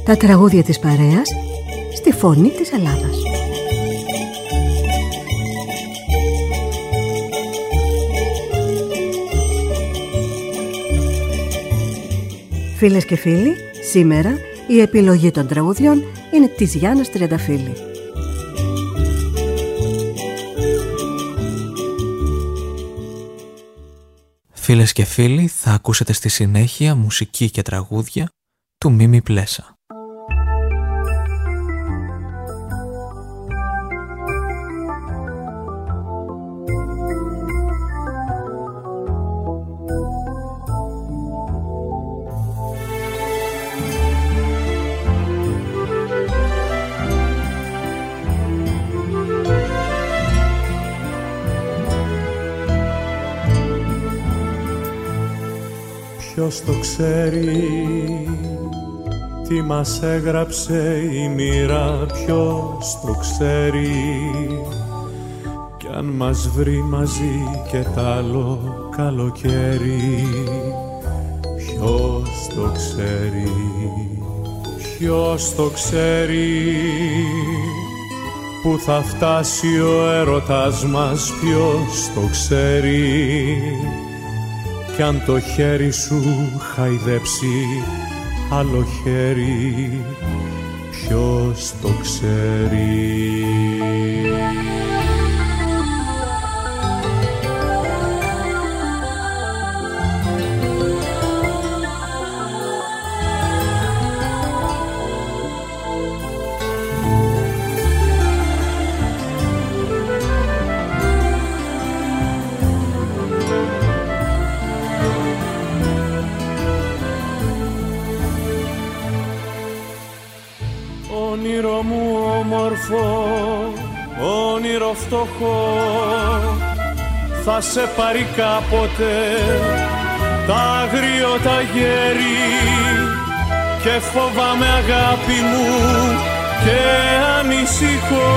Τα τραγούδια της παρέας στη φωνή της Ελλάδας. Φίλες και φίλοι, σήμερα η επιλογή των τραγουδιών είναι της Γιάννας Τριανταφύλλη. Φίλες και φίλοι, θα ακούσετε στη συνέχεια μουσική και τραγούδια του Μίμη Πλέσα. Ποιος το ξέρει, τι μας έγραψε η μοίρα, ποιος το ξέρει, κι αν μας βρει μαζί και τ' άλλο καλοκαίρι. Ποιος το ξέρει, ποιος το ξέρει, που θα φτάσει ο έρωτας μας, ποιος το ξέρει, κι αν το χέρι σου χαϊδέψει άλλο χέρι, ποιος το ξέρει. Όνειρο μου όμορφο, όνειρο φτωχό, θα σε πάρει κάποτε τ' αγριότα γέρι, και φοβάμαι αγάπη μου και ανησυχώ,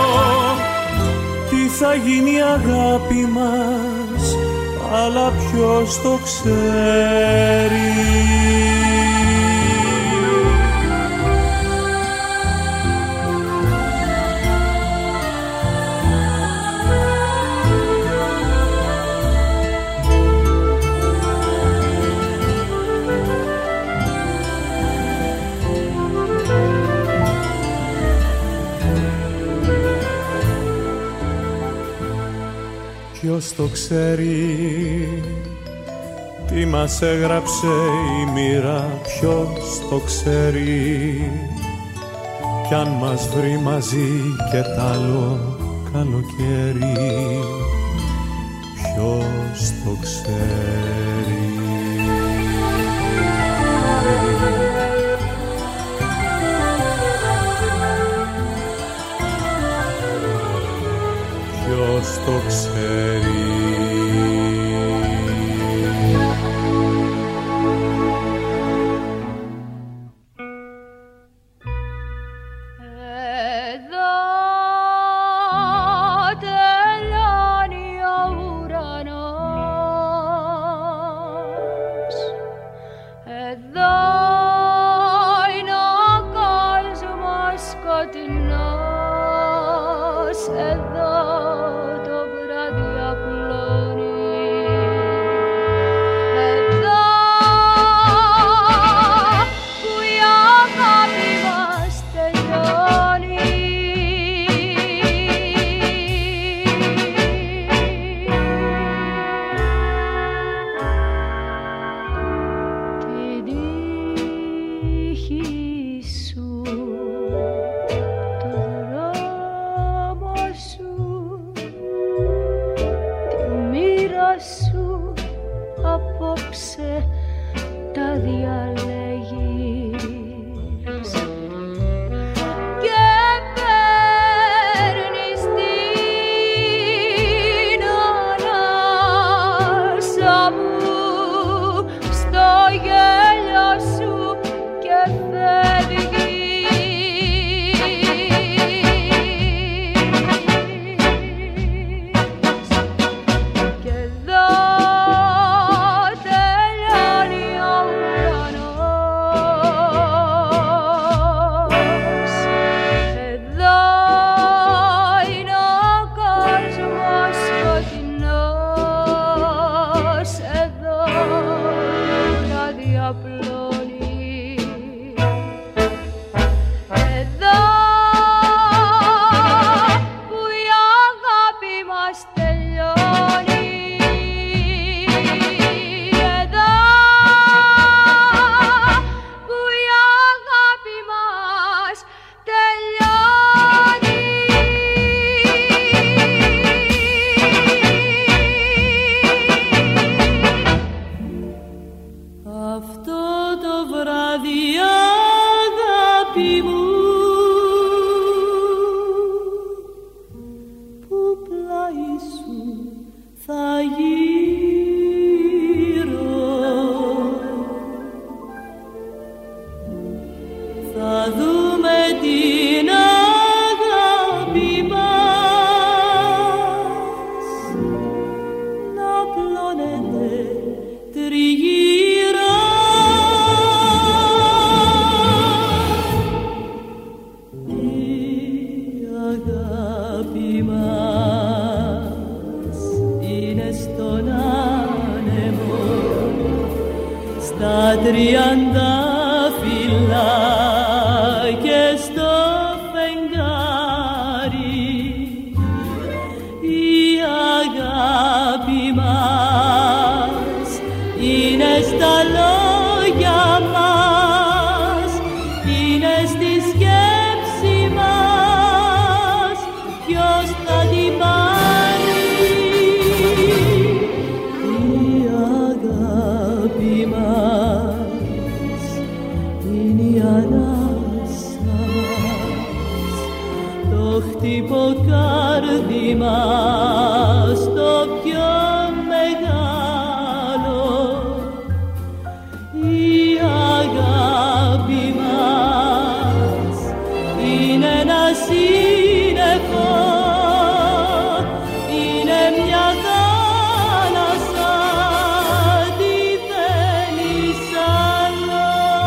τι θα γίνει η αγάπη μας, αλλά ποιος το ξέρει. Ποιος το ξέρει, τι μας έγραψε η μοίρα, ποιος το ξέρει, κι αν μας βρει μαζί και τ' άλλο καλοκαίρι, ποιος το ξέρει. Ποιος το ξέρει. την αγάπη μας να πλώνεται τριγύρω. Η αγάπη μας είναι στον άνεμο, στα τριαντάφυλλα και στο φεγγάρι. Η αγάπη μας είναι στα λόγια μας, είναι στη σκέψη μας. Ποιος θα την πάρει? Η αγάπη μας είναι η ανάσα μας, το χτυποκάρδημα στο πιο μεγάλο. Η αγάπη μας είναι ένα σύννεφο, είναι μια θάλασσα, τι θέλεις άλλο?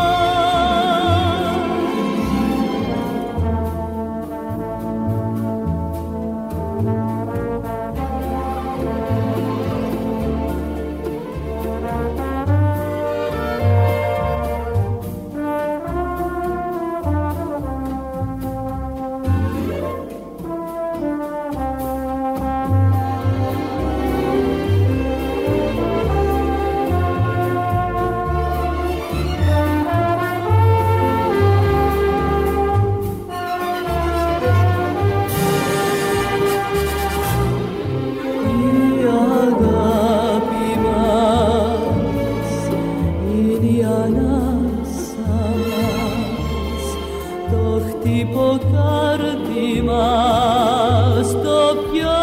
Υποκάρδημα στο πιο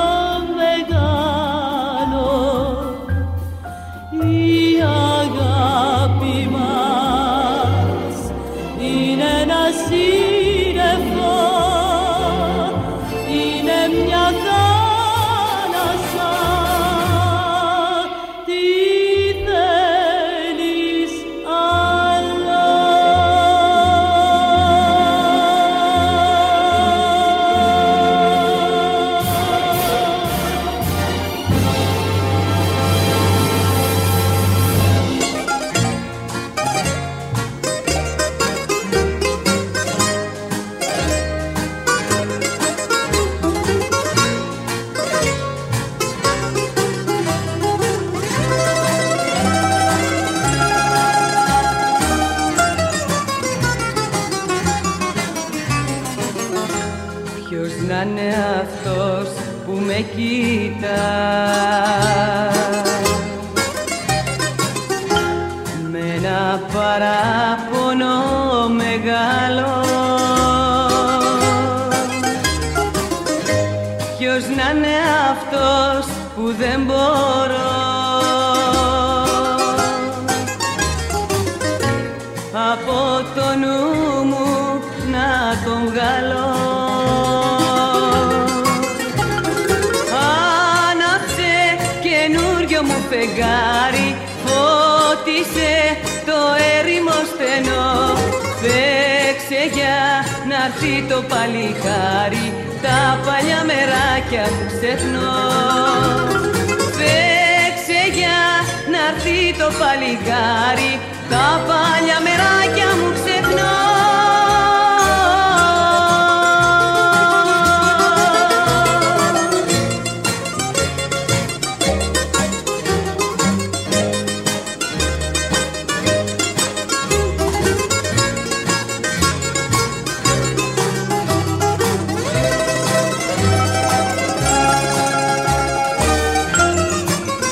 μεγάλο. Η αγάπη μας είναι ένα σύννεφο, είναι μια θάλασσα, τι θέλεις άλλο? Ποιος να είναι αυτός που με κοίτα με ένα παράπονο μεγάλο? Ποιος να είναι αυτός που δεν μπορώ από το νου μου να τον βγάλω? Μου φεγγάρι, φώτισε το έρημο στενό. Παίξε για να'ρθεί το παλικάρι, τα παλιά μεράκια που ξεχνώ. Παίξε για να'ρθεί το παλικάρι, τα παλιά μεράκια μου ξεχνώ.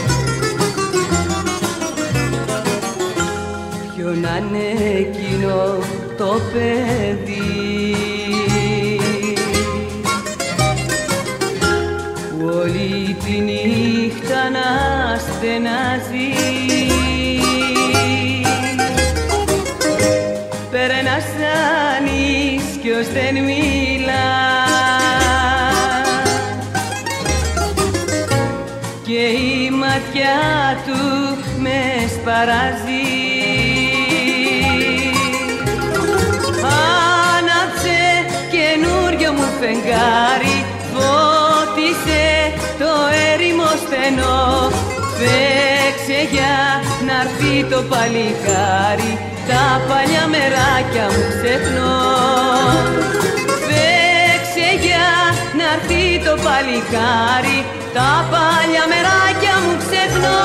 Να είναι εκείνος ποιος δεν μιλά και η ματιά του με σπαράζει. Άναψε καινούριο μου φεγγάρι, φώτισε το έρημο στενό. Παίξε για να'ρθεί το παλικάρι, τα παλιά μεράκια μου ξεχνώ. Παίξε για να'ρθεί το παλικάρι, τα παλιά μεράκια μου ξεχνώ.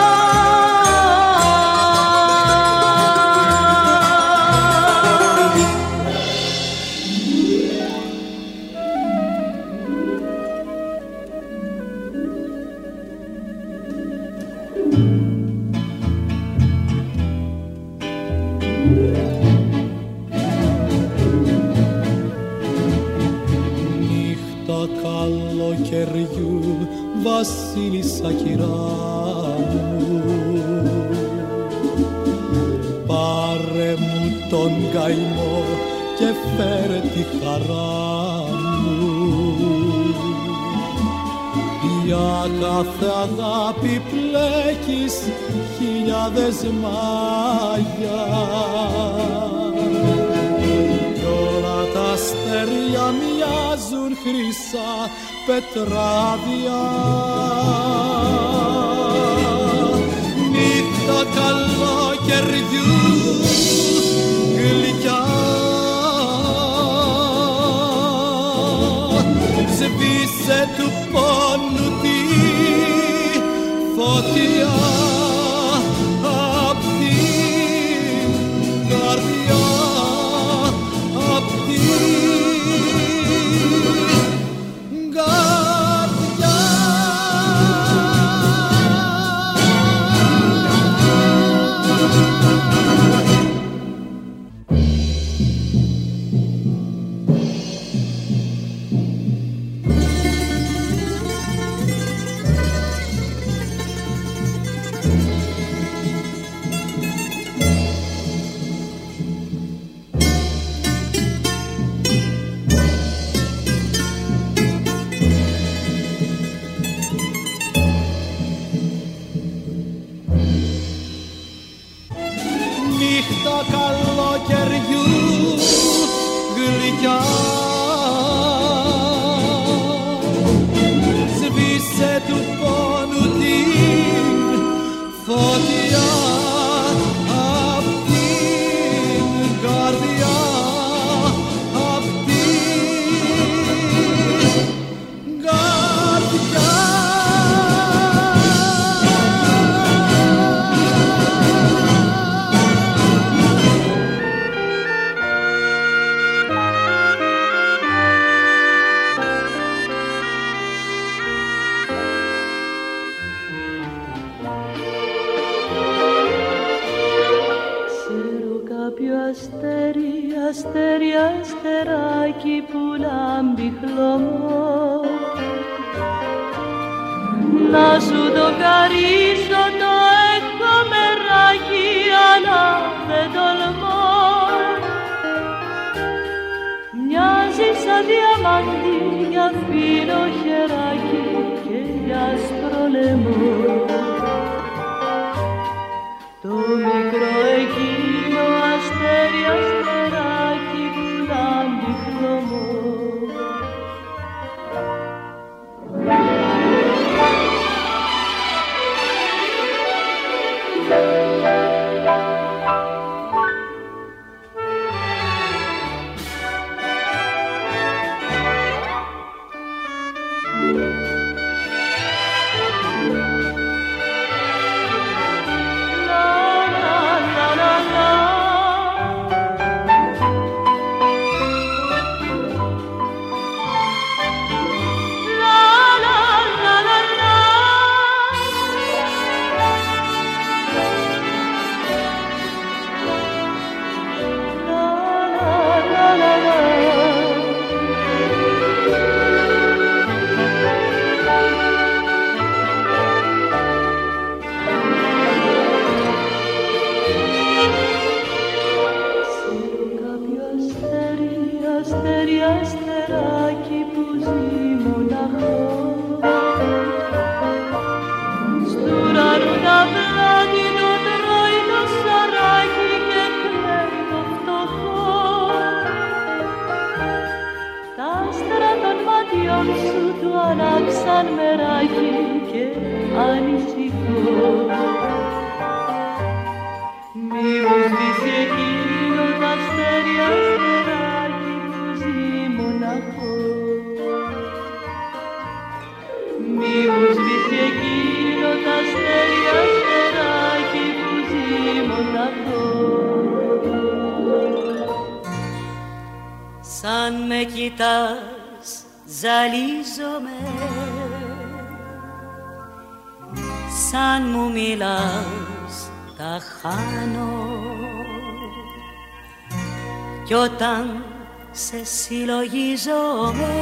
Καλοκαιριού, βασίλισσα κυρά μου, πάρε μου τον καημό και φέρε τη χαρά μου. Για κάθε αγάπη πλέκεις χιλιάδες μάγια κι όλα τα αστέρια μοιάζουν χρυσά πετράδια. Νύχτα καλοκαιριού γλυκιά, σβήσε του πόνου τη φωτιά απ' την καρδιά, απ' την καρδιά. Νύχτα καλοκαιριού γλυκιά, σβήσε του πόνου την φωτιά απ' την καρδιά, απ' την καρδιά. Αστέρι, αστέρι, αστεράκι που λάμπει χλωμό, να σου το χαρίσω το έχω μεράκι, αλλά δεν τολμώ. Μοιάζει σαν διαμάντι για φίνο χεράκι και για άσπρο λαιμό. Το μικρό εκείνο αστέρι, αστεράκι που λάμπει χλωμό. αστέρι αστεράκι που ζει μοναχό. Στου ουρανού τα πλάτη το τρώει το σαράκι και κλαίει το φτωχό. Τα άστρα των ματιών σου του ανάψαν μεράκι και ανησυχώ. Μήπως σβήσει εκείνο τ' αστέρι αστεράκι που ζει μοναχό. Μήπως σβήσει εκείνο τ' αστέρι αστεράκι που ζει μοναχό. Σαν με κοιτάς ζαλίζομαι, σαν μου μιλάς τα χάνω, κι όταν σε συλλογίζομαι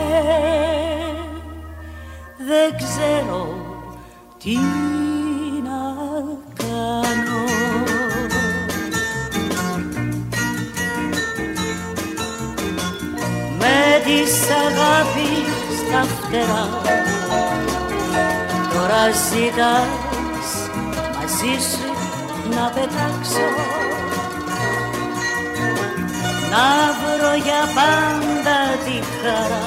δεν ξέρω τι να κάνω. Με της αγάπης τα φτερά τώρα ζητάς μαζί σου να πετάξω, να βρω για πάντα τη χαρά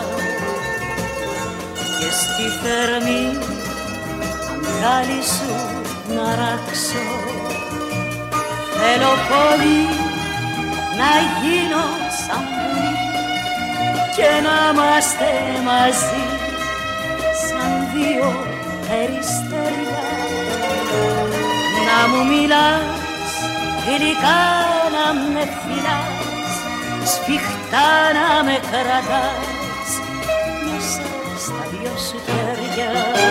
και στη θερμή αγκάλι σου να ράξω. Θέλω πολύ να γίνω σαν πουλί και να είμαστε μαζί σαν δύο περιστέρια. Να μου μιλάς γλυκά, να με φιλάς, σφιχτά να με κρατάς μέσα στα δυο σου χέρια.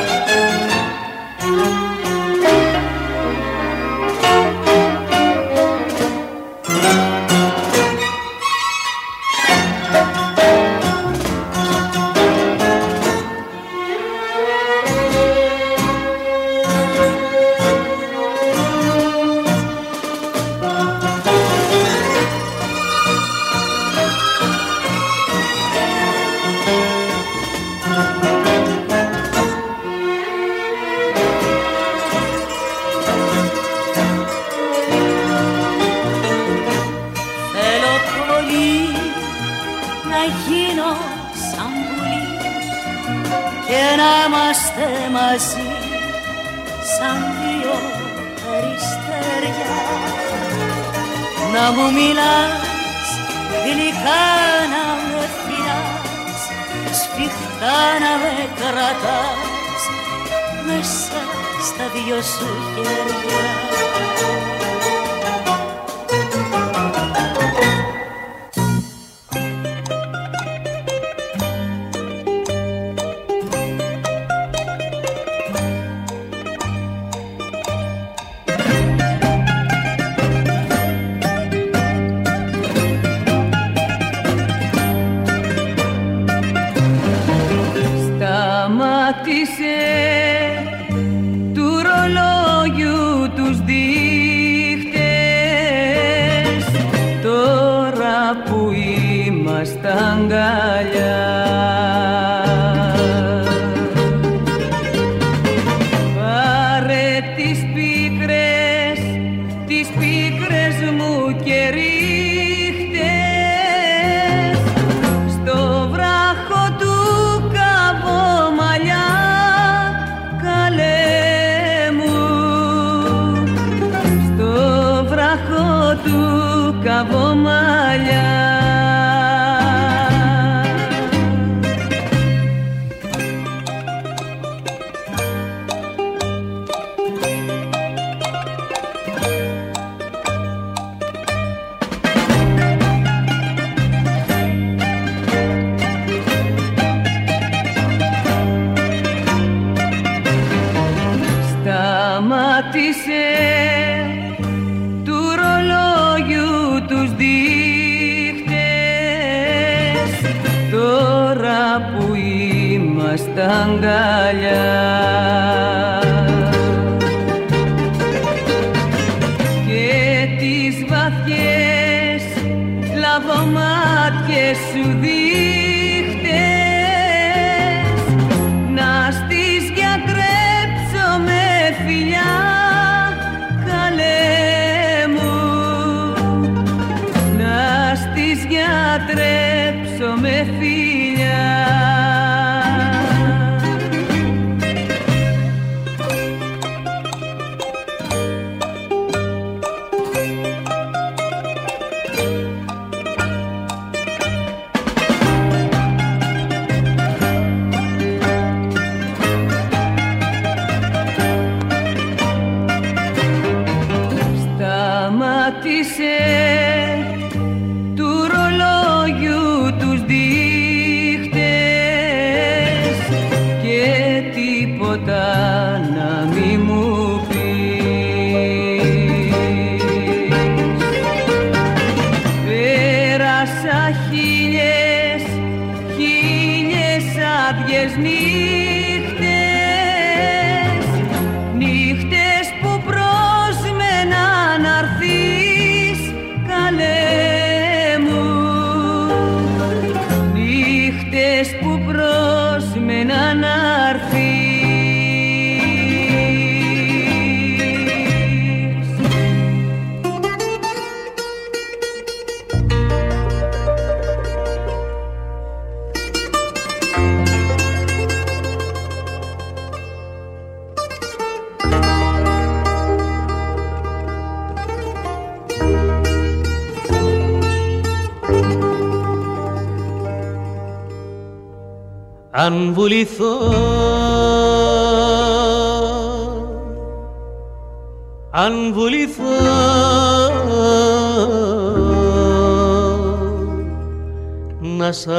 Μαζί σαν δύο περιστέρια. Να μου μιλάς γλυκά, να με φιλάς, σφιχτά να με κρατάς μέσα στα δυο σου χέρια. Του ρολόγιου τους δείχτες, τώρα που είμαστε αγκαλιά. Πάρε τις πίκρες μου και ρίχτες στο βράχο του Καβομαλιά. Του Καβομαλιά. Σταμάτησε του ρολόγιου τους δείχτες, τώρα που είμαστε αγκαλιά. Και τις βαθιές λαβομάτιες σου δείχνω φιλιά. Σταμάτησε του ρολόγιου τους δείχτες και τίποτα να μη μου πεις. Πέρασα χίλιες άδειες νύχτες, νύχτες που πρόσμενα να'ρθείς καλέ μου, νύχτες που πρόσμενα να'ρθείς. Αν βουληθώ, αν βουληθώ, να σ'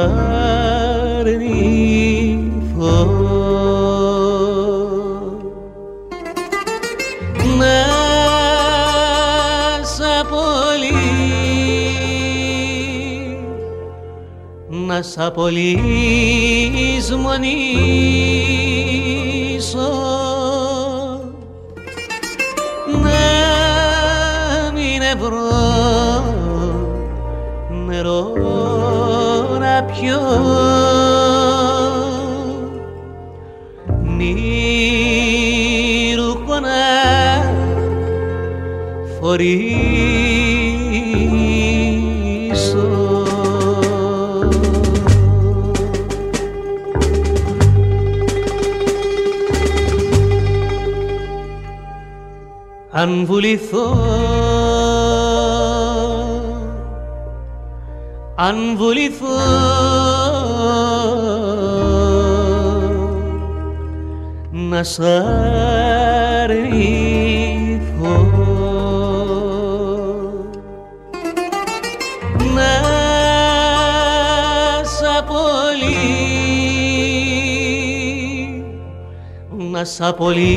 αρνηθώ, να σ' να σ' απολυσμονήσω, να μην ευρώ νερό να πιω, νύρουχο να φορήσω. Αν βουληθώ, αν βουληθώ, να σ' αρνηθώ, να σ' να σ'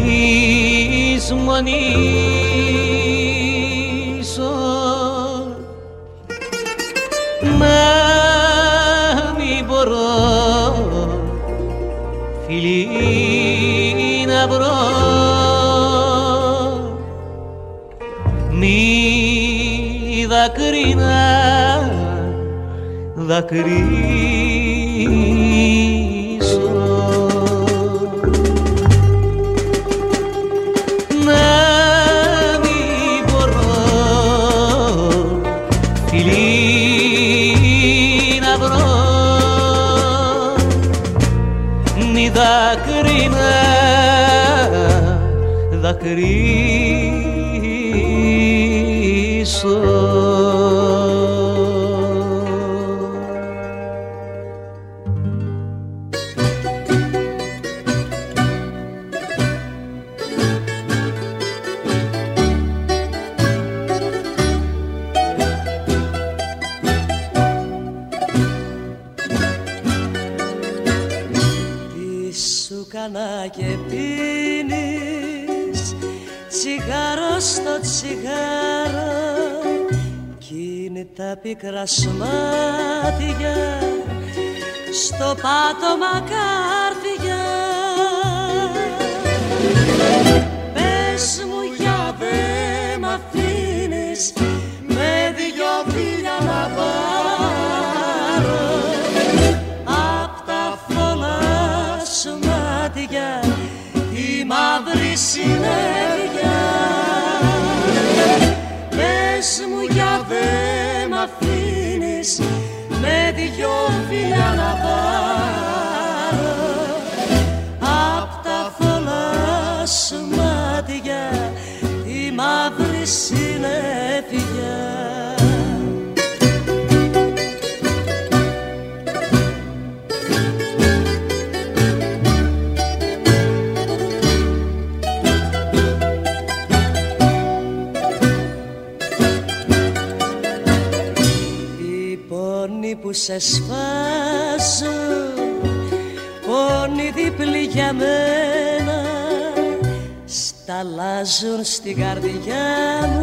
απολυσμονήσω, να μην μπορώ φιλί να βρω, μη δακρύνα δακρύσω, να μην μπορώ φιλί να βρω, μη δακρύνα δακρύσω. Και πίνεις τσιγάρο στο τσιγάρο κι είναι τα πικρά σμάτια στο πάτωμα κάρδια. Πες μου για δε μ' αφήνεις με δυο φίλια να πάρω απ' τα φωλά σου μάτια η μαύρη συνέχεια. Πες μου για δε μ' αφήνεις με δυο φιλιά να πάρω απ' τα θολά σου μάτια τη μαύρη συννεφιά. Που σε σφάζουν, πόνοι διπλοί για μένα, σταλάζουν στην καρδιά μου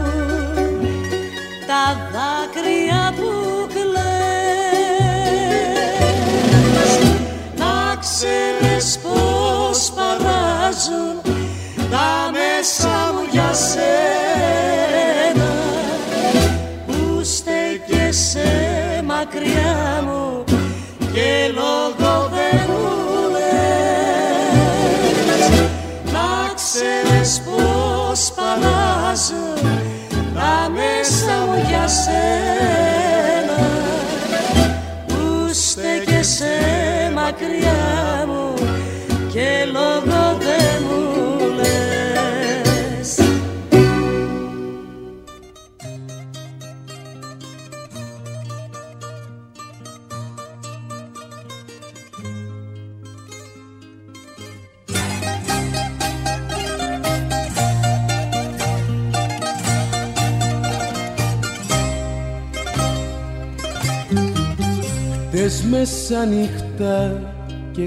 τα δάκρυα που κλαις. Να ξέρεις πως παράζουν τα μέσα μου για σένα, που στέκεσαι μακριά μου και λόγο δεν μου λες. Να ξέρεις πως παλάζουν τα μέσα μου για σένα, που στέκεσαι μακριά μου και λόγο δεν μου λες. Χτες μεσάνυχτα και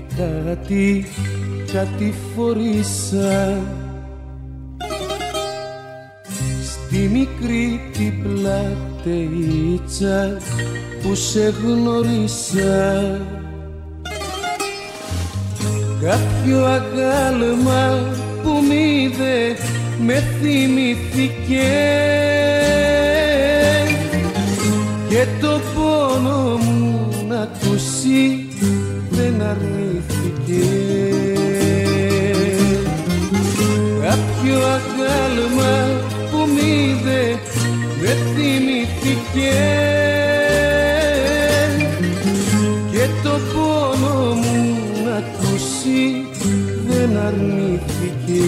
κάτι φορήσα στη μικρή την πλατείτσα που σε γνωρίσα. Κάποιο αγάλμα που μ' είδε με θυμήθηκε και το πόνο μου να ακούσει δεν αρνήθηκε. Κάποιο αγάλμα που μ' είδε με θυμήθηκε και το πόνο μου να ακούσει δεν αρνήθηκε.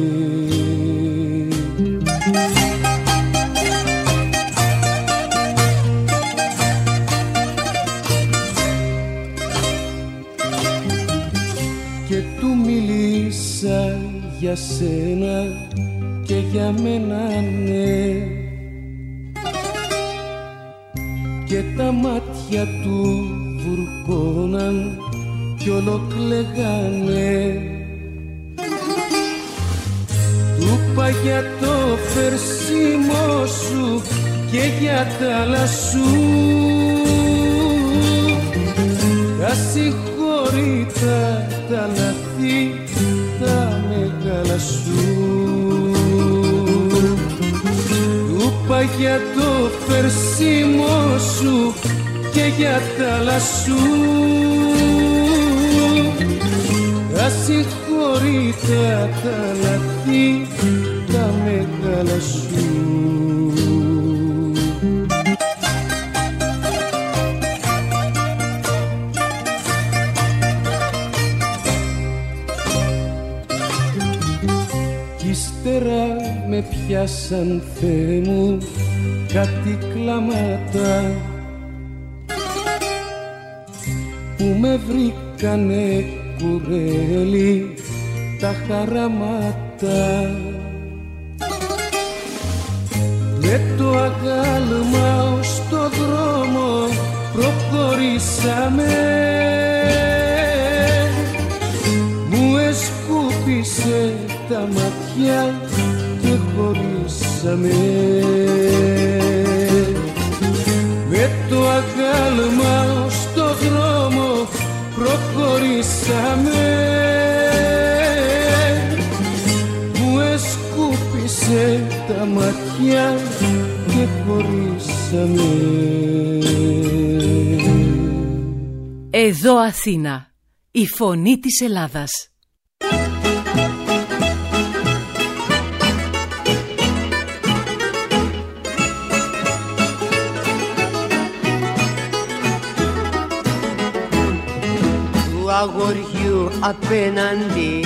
Για σένα και για μένα ναι, και τα μάτια του βουρκώναν κι ολοκλεγάνε. Του είπα για το φερσίμο σου και για τα άλλα σου τα συγχωρήτα τα λαθή τα μεγάλα σου. Του είπα για το φερσίμο σου και για τα άλλα σου τα συγχωρήτα τα λαθή τα μεγάλα σου. Με πιάσαν, Θεέ μου, κάτι κλάματα που με βρήκανε κουρέλι τα χαραμάτα. Με το αγάλμα ως το δρόμο προχωρήσαμε, μου εσκούπισε τα ματιά και χωρίσαμε. Με το αγάλμα στο δρόμο προχωρήσαμε, μου εσκούπισε τα ματιά και χωρίσαμε. Εδώ Αθήνα, η φωνή της Ελλάδας. του αγοριού απέναντι.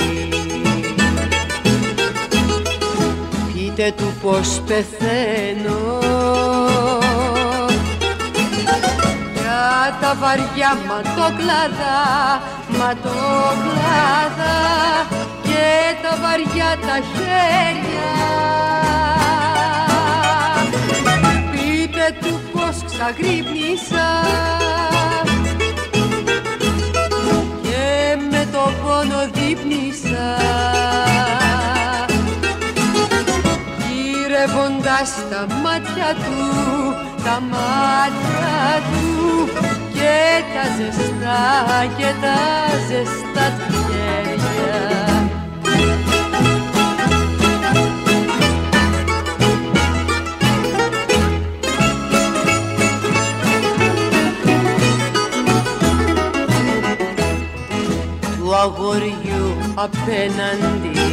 Πείτε του πως πεθαίνω για τα βαριά ματόκλαδα, ματόκλαδα και τα βαριά τα χέρια. Πείτε του πως ξαγρύπνησα και με το πόνο δείπνησα, γυρεύοντας τα μάτια του, τα μάτια του και τα ζεστά και τα ζεστά του χέρια. Του αγοριού απέναντι,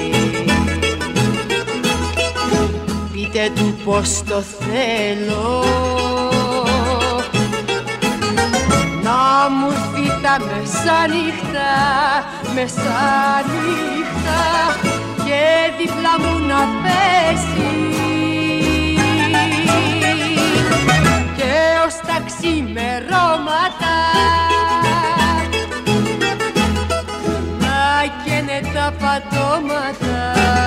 πείτε του πως το θέλω, να μου έρθει τα μεσάνυχτα, μεσάνυχτα και δίπλα μου να πέσει και ως τα ξημερώματα να καίνε τα πατώματα.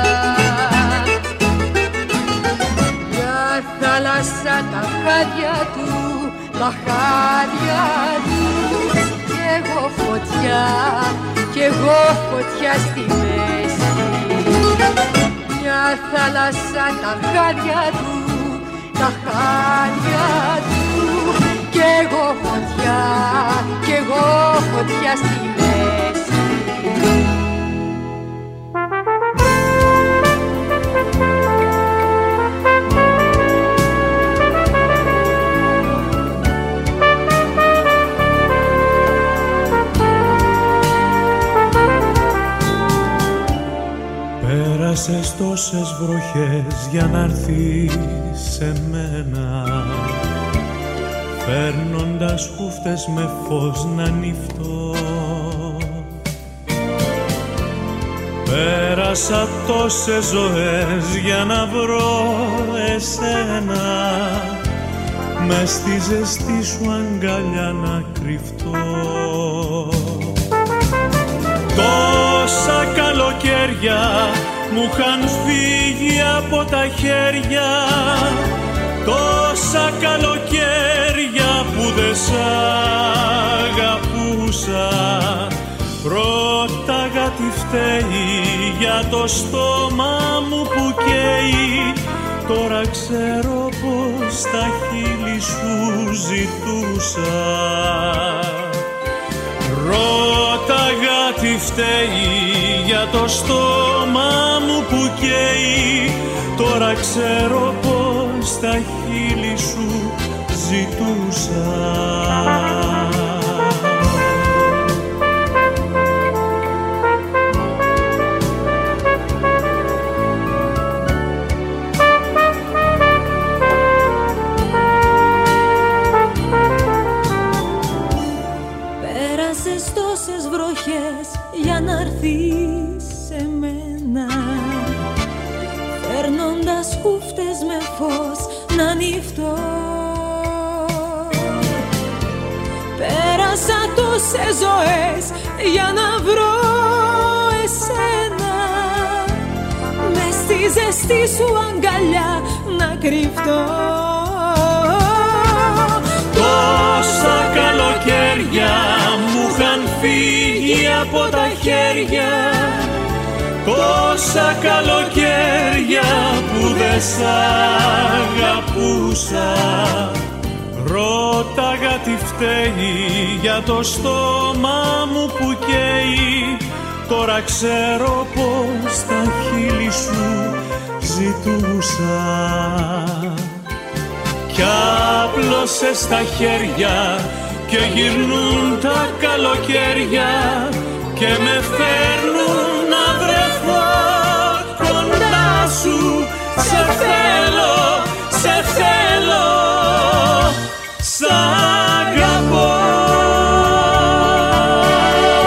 Μια θάλασσα τα χάδια του, τα χάδια του κι εγώ φωτιά, κι εγώ φωτιά στη μέση. Μια θάλασσα τα χάδια του, τα χάδια του κι εγώ φωτιά, κι εγώ φωτιά στη μέση. Πέρασες τόσες βροχές για να έρθεις σε μένα, φέρνοντας χούφτες με φως να νύφτω. Πέρασα τόσες ζωές για να βρω εσένα, μες στη ζεστή σου αγκαλιά να κρυφτώ. Τόσα καλοκαίρια μου είχαν φύγει από τα χέρια, τόσα καλοκαίρια που δεν σ' αγαπούσα. Ρώταγα τι φταίει για το στόμα μου που καίει, τώρα ξέρω πως τα χείλη σου ζητούσα. Ρώταγα τι φταίει για το στόμα μου που καίει, τώρα ξέρω πως τα χείλη σου ζητούσα. Για να έρθεις σε μένα, φέρνοντας χούφτες με φως να νύφτω. Πέρασα τόσες ζωές για να βρω εσένα, μες στη ζεστή σου αγκαλιά να κρυφτώ. Τόσα καλοκαίρια μου είχαν φύγει από τα χέρια, τόσα καλοκαίρια που δεν σ' αγαπούσα. Ρώταγα τι φταίει για το στόμα μου που καίει, τώρα ξέρω πως τα χείλη σου ζητούσα. Κι άπλωσες τα χέρια και γυρνούν τα καλοκαίρια και με φέρνουν να βρεθώ κοντά σου. Σε θέλω, σε θέλω, σ' αγαπώ.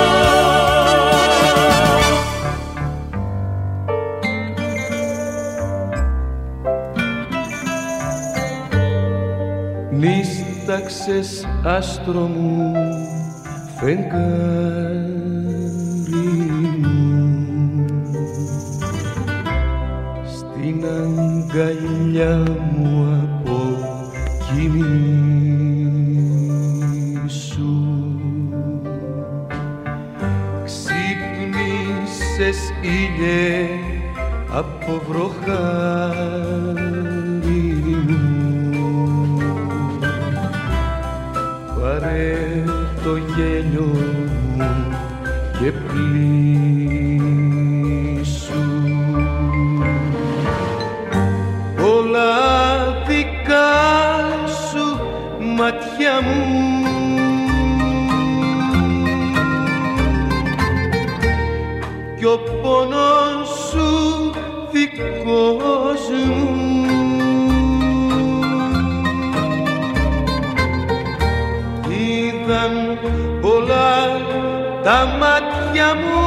Πέταξες άστρο μου, φεγγάρι μου, στην αγκαλιά μου από κοιμήσου. Ξύπνησες ήλιε από βροχάρι μου, πάρε το γέλιο μου και πλήσου. Όλα δικά σου μάτια μου, κι ο πόνος σου δικός μου. Είδαν πολλά τα μάτια μου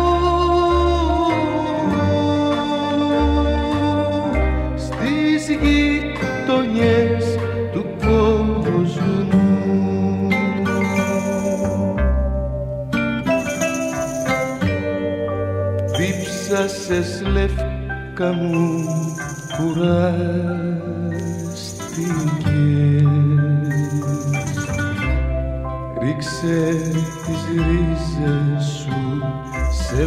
στις γειτονιές του κόσμου. Δίψασες λεύκα μου, κουράστηκες, ρίξε τις ρίζες σου σε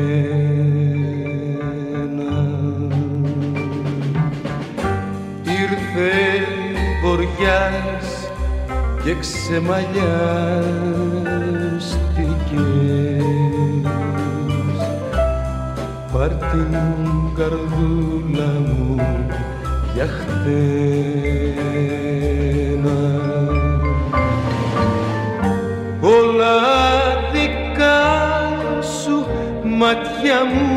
μένα. Ήρθε βοριάς και ξεμαλιάστηκες, πάρ' την καρδούλα μου για χτένα. Όλα δικά σου μάτια μου,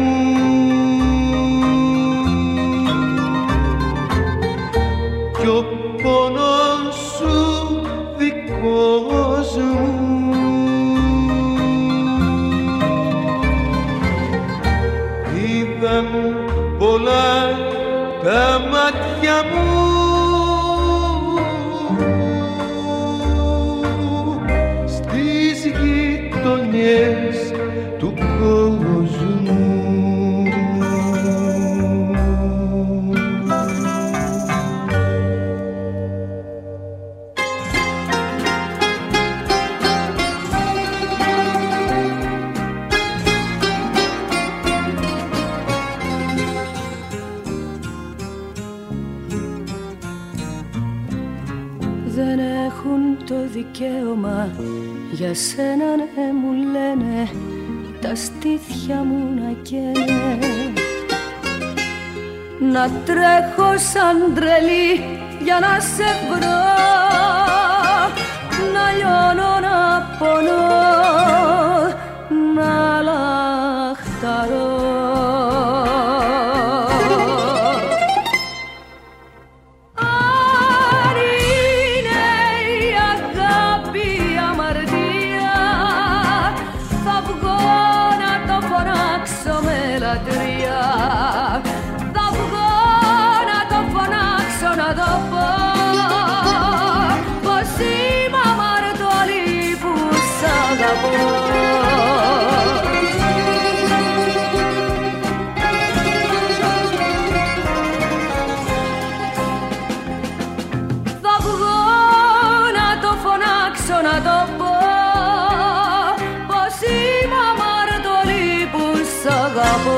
κι ο πόνος σου δικός μου. Είδαν πολλά τα μάτια μου στις γειτονιές του κόσμου. Δεν έχουν το δικαίωμα για σένα, ναι, μου λένε τα στήθια μου να καίνε, να τρέχω σαν τρελή για να σε βρω, να λιώνω, να πονώ, να λαχταρώ. Θα βγω να το φωνάξω, να το πω πως είμαι αμαρτωλή που σ' αγαπώ. Θα βγω να το φωνάξω, να το πω πως είμαι αμαρτωλή που σ' αγαπώ.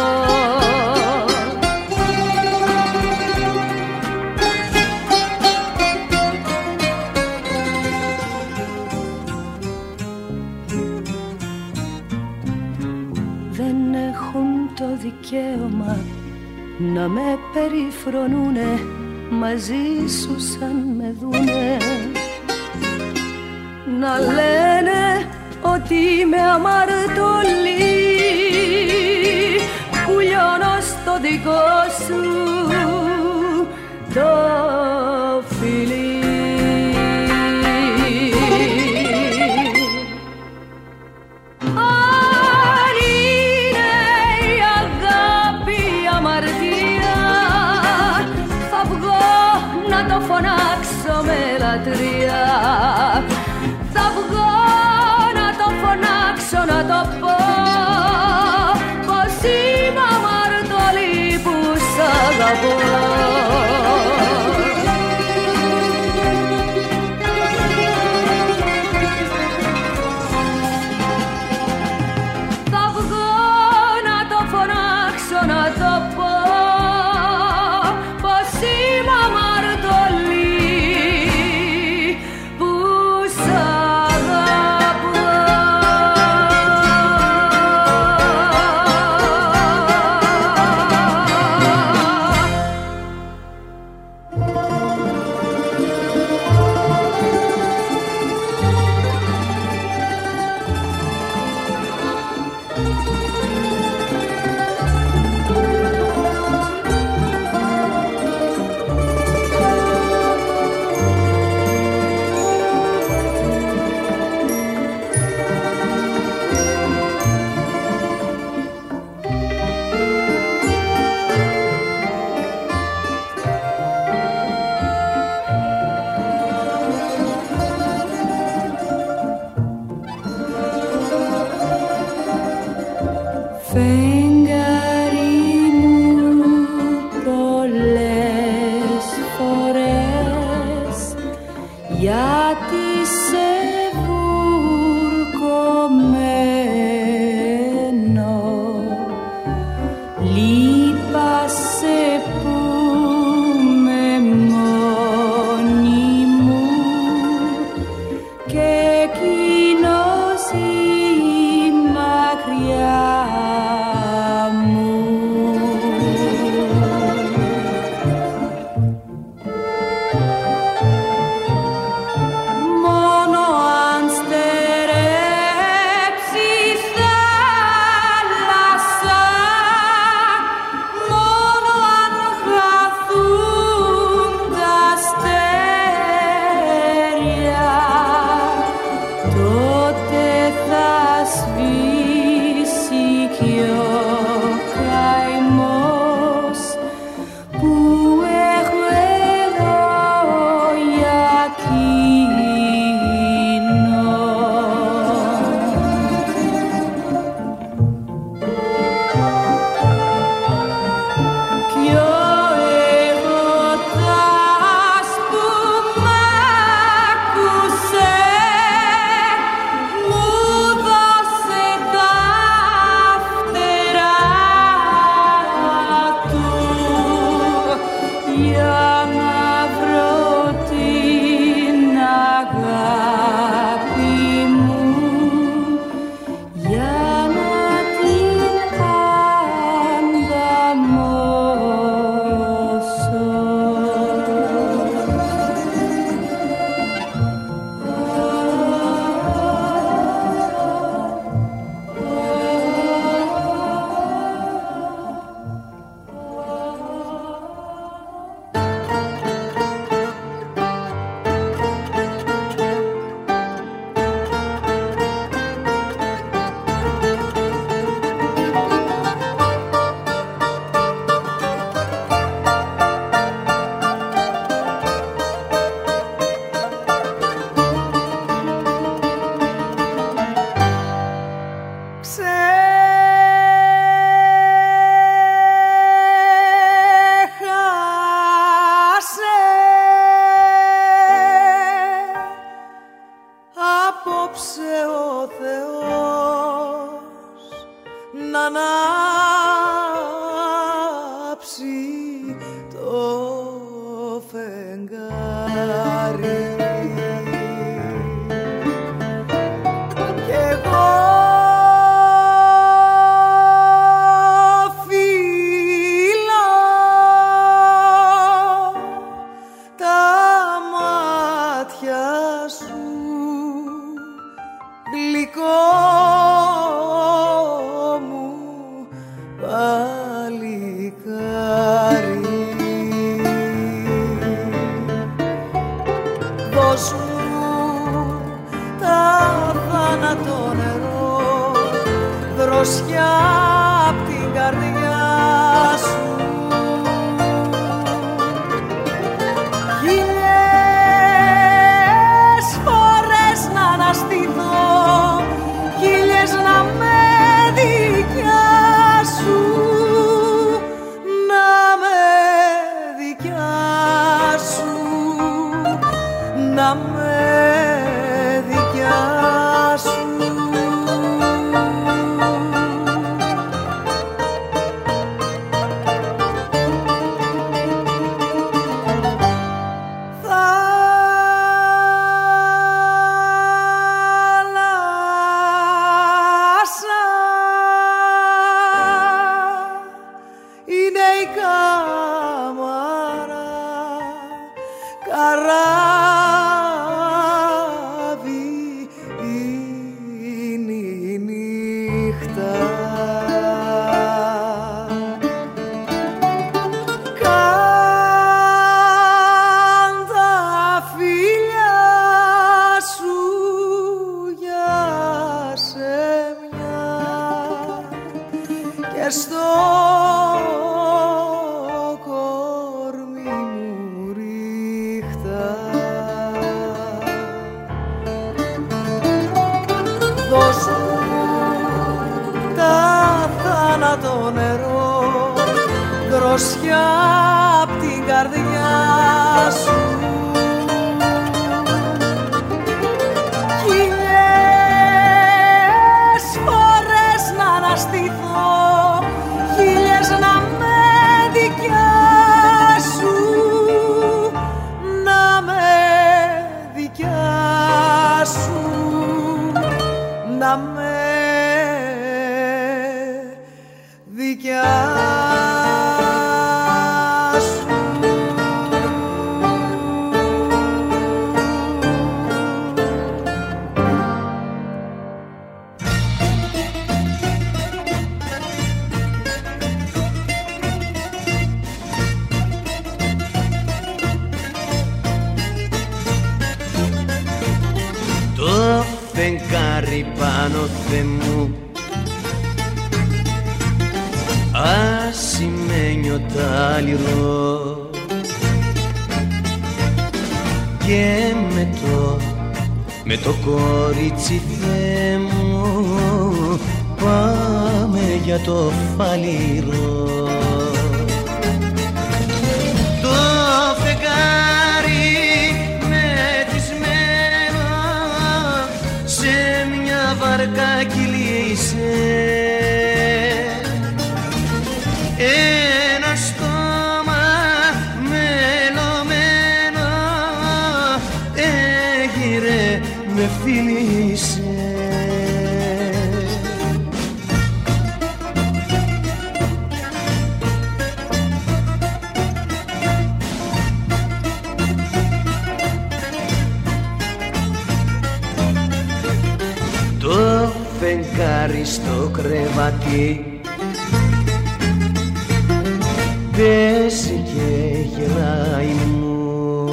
Δικαίωμα να με περιφρονούνε μαζί σου σαν με δούνε, να λένε ότι είμαι αμαρτωλή που λιώνω στο δικό σου το φιλί. Φωνάξω με λατρεία, φωνάξω να το πω, πως είμαι αμαρτωλή που σ' αγαπώ. Θα βγω να το φωνάξω να το πω, πως είμαι αμαρτωλή που σ' αγαπώ. Φεγγάρι μου πολλές φορές, γιατί σε βουρκωμένο λείπασε που με μόνη μου και εκείνος ζει μακριά. δροσιά απ' την καρδιά σου. Χίλιες φορές να αναστηθώ, χίλιες να με το κορίτσι Θεέ μου πάμε για το φαλήρο. Το φεγγάρι μεθυσμένο σε μια βαρκά κυλίσε, ένα στόμα μελωμένο έγειρε με φίλησε. Το φεγγάρι στο κρεβάτι πέσει και γελάει μου.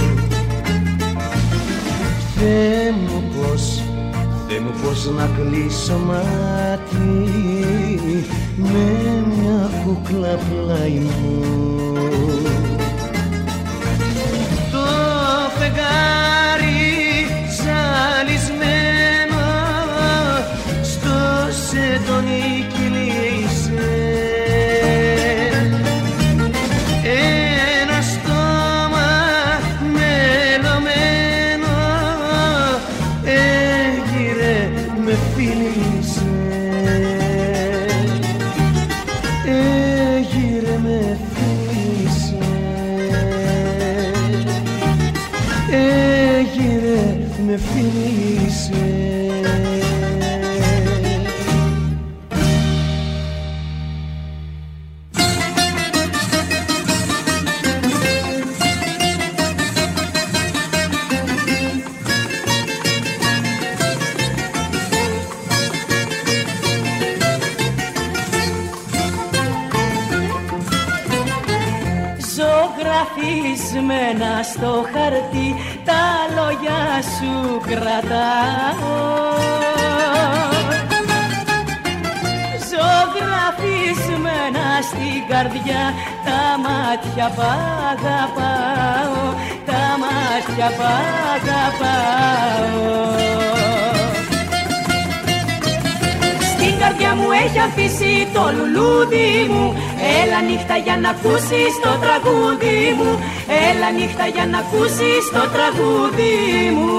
Θεέ μου πως να κλείσω μάτι με μια κούκλα πλάι μου. Το φεγγάρι ζαλισμένο στο σεντόνι κυλίσε, ένα στόμα μελωμένο έγειρε με φίλησε, έγειρε με φίλησε, έγειρε με φίλησε. Ζωγραφισμένα στο χαρτί τα λόγια σου κρατάω, ζωγραφισμένα στην καρδιά τα μάτια που αγαπάω, τα μάτια που αγαπάω. Στην καρδιά μου έχει αφήσει το λουλούδι μου, έλα νύχτα για να ακούσεις το τραγούδι μου, έλα νύχτα για να ακούσεις το τραγούδι μου.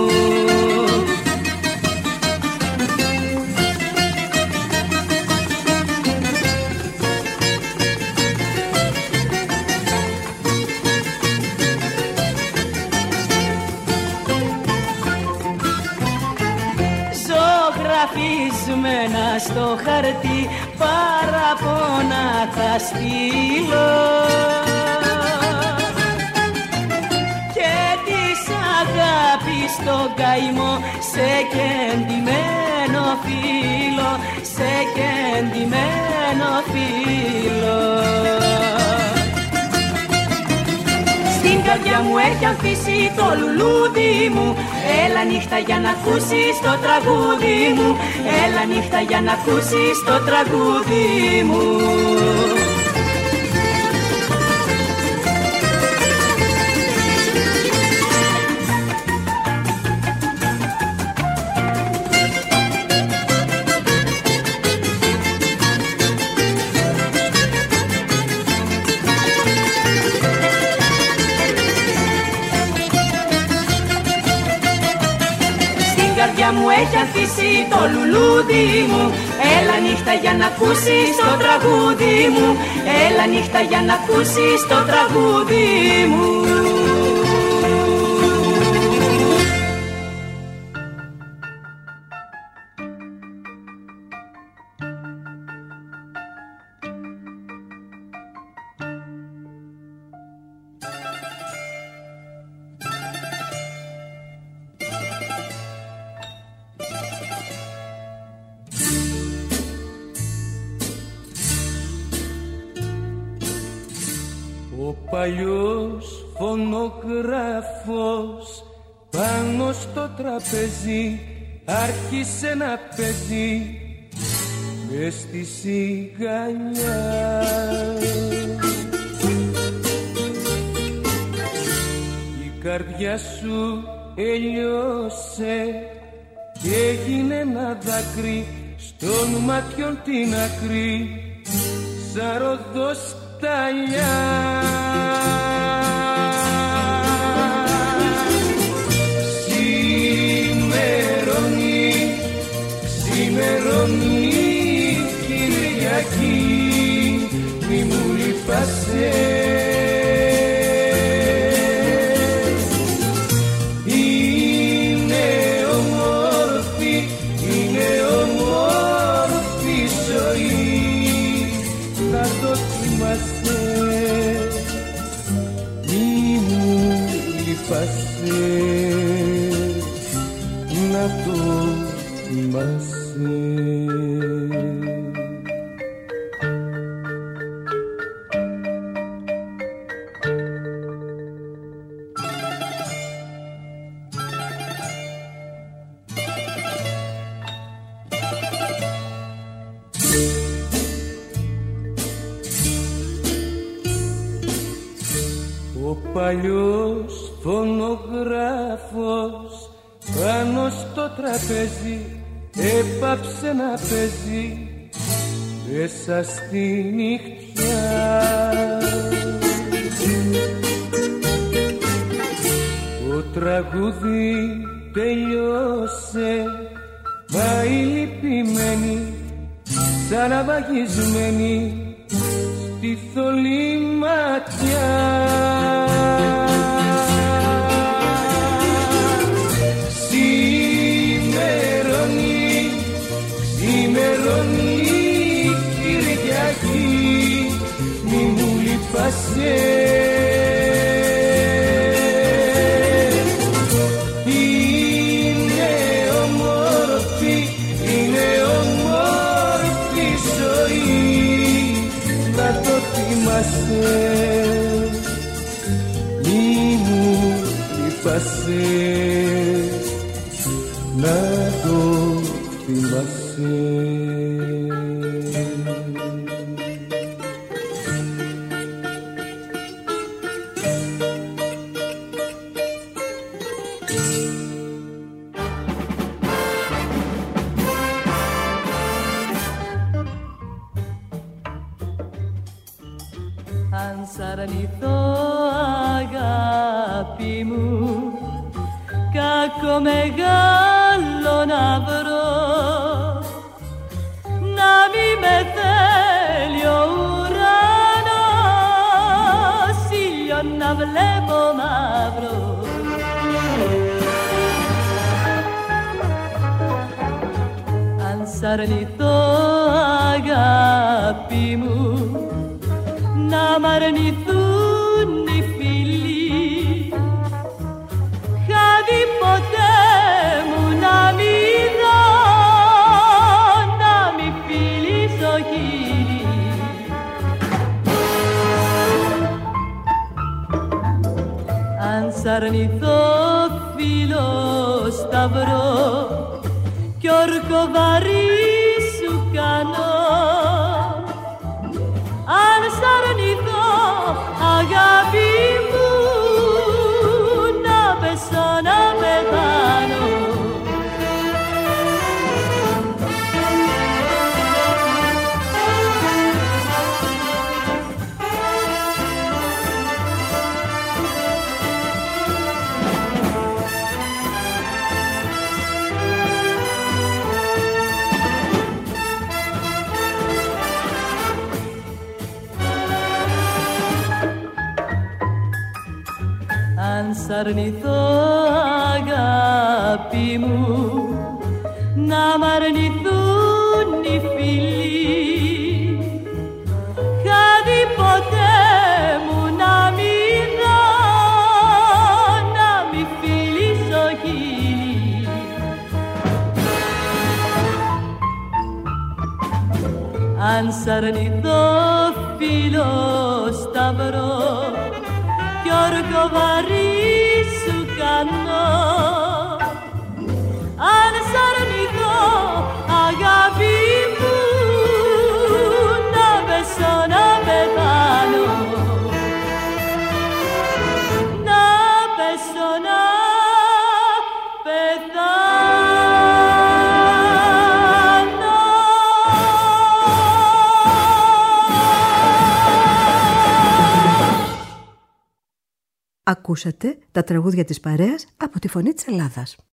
Ζωγραφισμένα στο χαρτί παραπονά θα στείλω και της αγάπης στον καημό, σε κεντυμένο φίλο, σε κεντυμένο φίλο. Στην καρδιά μου έχει αφήσει το λουλούδι μου, έλα νύχτα για να ακούσεις το τραγούδι μου, έλα νύχτα για να ακούσεις το τραγούδι μου. Μου έχει αφήσει το λουλούδι μου, έλα νύχτα για να ακούσεις το τραγούδι μου, έλα νύχτα για να ακούσεις το τραγούδι μου. Ο παλιός φωνογράφος πάνω στο τραπέζι άρχισε να παίζει μες στη σιγανιά. Η καρδιά σου έλειωσε και έγινε ένα δάκρυ στον ματιόν την άκρη σαν ροδοσταλιά. Ξημερώνει Κυριακή, μη μου λείπασαι. Είναι όμορφη ζωή, θα το θυμάσαι. Μη μου λείπασαι, να το θυμάσαι. Ο παλιός φωνογράφος πάνω στο τραπέζι έπαψε να παίζει μέσα στη νύχτια. Το τραγούδι τελειώσε, μα η λυπημένη σαν αβαγισμένη στη θολή ματιά. Ξημερώνει Κυριακή, μη μου λείπασαι. Είναι όμορφη ζωή, θα το θυμάσαι. Μη μου λείπασαι, να το θυμάσαι. Αν σ' αρνηθώ αγάπη μου, κακό μεγάλο να βρω, να μη με θέλει ο ουρανός, ήλιο να βλέπω μαύρο. Αν σ' αρνηθώ αγάπη μου, να μ' αρνηθούν οι φίλοι, χάδι ποτέ αρνηθώ φίλο σταυρό κι όρκο βαρύ σου κάνω, αν σ' αρνηθώ αγάπη μου να πέσω να πεθάνω. Αν σ' αρνηθώ αγάπη μου να μ' αρνηθούν οι φίλοι, χάδι ποτέ μου να μην δω, να μη φιλήσω χείλη. Αν σ' αρνηθώ φίλο σταυρό κι όρκο βαρύ σου κάνω, αν σ' αρνηθώ αγάπη μου να πέσω να πεθάνω, να πέσω να πεθάνω. Ακούσατε τα τραγούδια της παρέας από τη Φωνή της Ελλάδας.